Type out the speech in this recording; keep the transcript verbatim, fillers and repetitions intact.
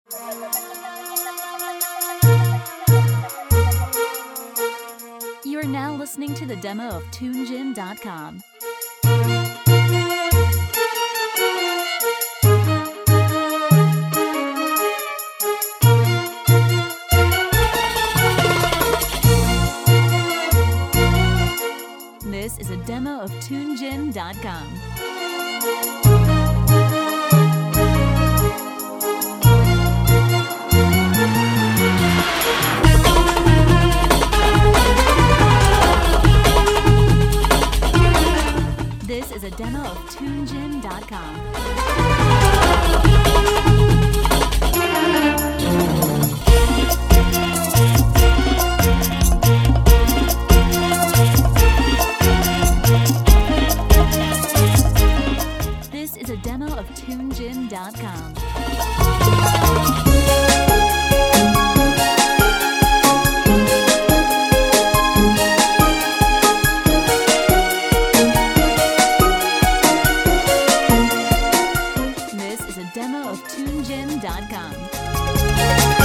You are now listening to the demo of TuneGin dot com. This is a demo of TuneGin dot com. This is a demo of TuneGin dot com. This is a demo of TuneGin dot com. This is a demo of TuneGin dot com.